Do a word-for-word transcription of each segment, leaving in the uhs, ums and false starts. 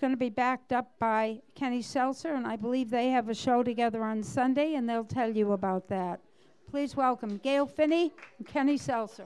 going to be backed up by Kenny Seltzer, and I believe they have a show together on Sunday, and they'll tell you about that. Please welcome Gail Finney and Kenny Seltzer.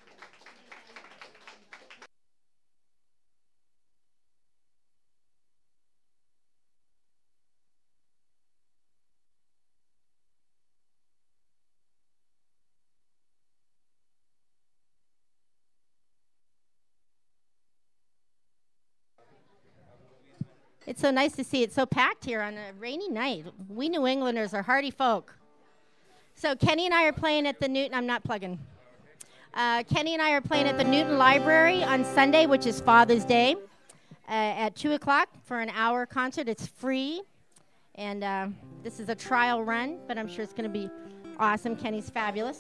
It's so nice to see it so packed here on a rainy night. We New Englanders are hardy folk. So Kenny and I are playing at the Newton. I'm not plugging. Uh, Kenny and I are playing at the Newton Library on Sunday, which is Father's Day, uh, at two o'clock for an hour concert. It's free. And uh, this is a trial run, but I'm sure it's going to be awesome. Kenny's fabulous.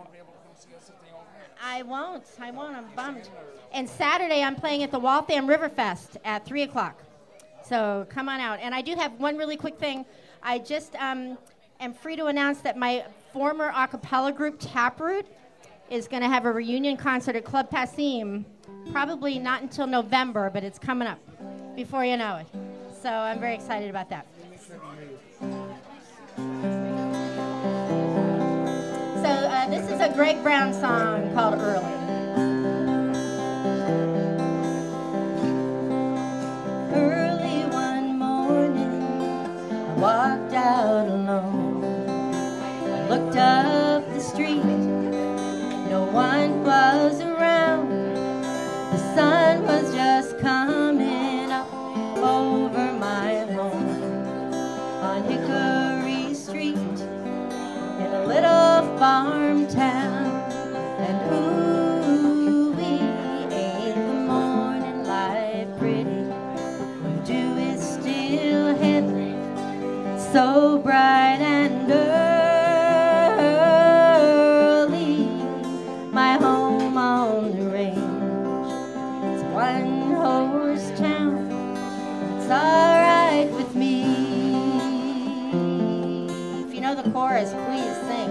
I won't. I won't. I'm bummed. And Saturday, I'm playing at the Waltham Riverfest at three o'clock. So come on out. And I do have one really quick thing. I just um, am free to announce that my former a cappella group, Taproot, is going to have a reunion concert at Club Passim, probably not until November, but it's coming up before you know it. So I'm very excited about that. So uh, this is a Greg Brown song called Early. Walked out alone, I looked up the street, no one was around, the sun was just coming up over my home, on Hickory Street, in a little farm town, and ooh, ain't the morning light pretty, the dew is still heavy, so bright and early, my home on the range, it's one horse town, it's all right with me. If you know the chorus, please sing.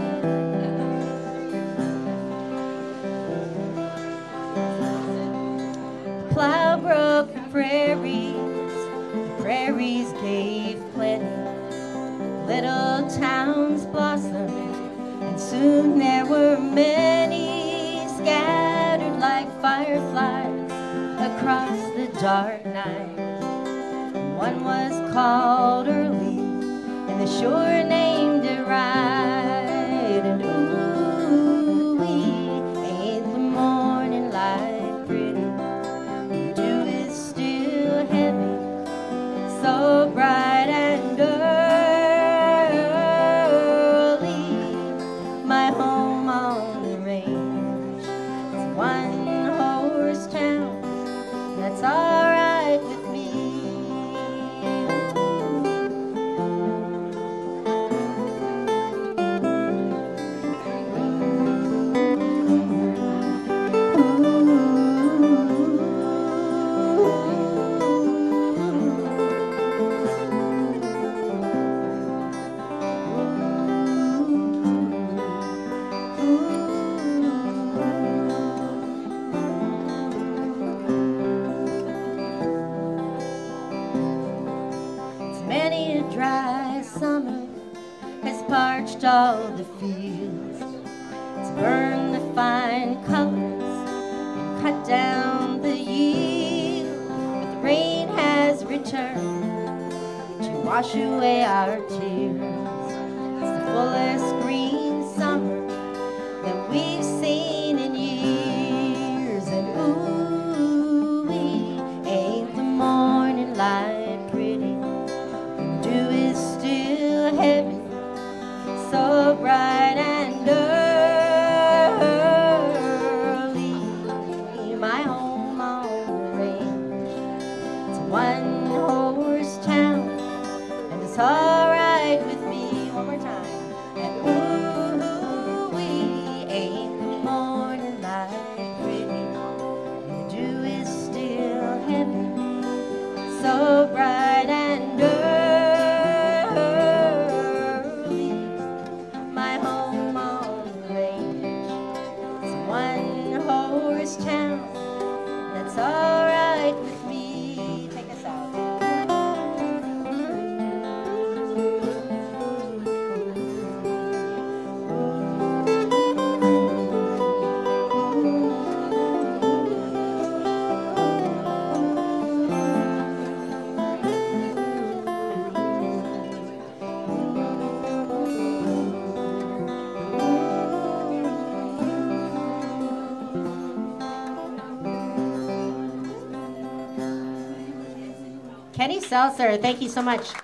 The plow broke the prairies, the prairies gave plenty, little towns blossomed, and soon there were many scattered like fireflies across the dark night. One was called Early, and the shore named it right. And ooh, ain't the morning light pretty? The dew is still heavy, so bright and early. That's all right with me. Parched all the fields, it's burned the fine colors and cut down the yield, but the rain has returned to wash away our tears. It's the fullest green summer that we've seen in years, and ooh, ain't the morning light pretty? The dew is still heavy, so bright and early, my home on the range, it's a one horse town, and it's all right with me. One more time. And ooh, we ain't the morning Kenny Seltzer, thank you so much.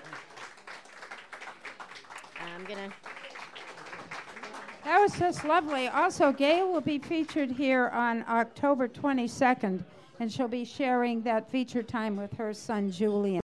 I'm gonna. That was just lovely. Also, Gail will be featured here on October twenty-second, and she'll be sharing that feature time with her son, Julian.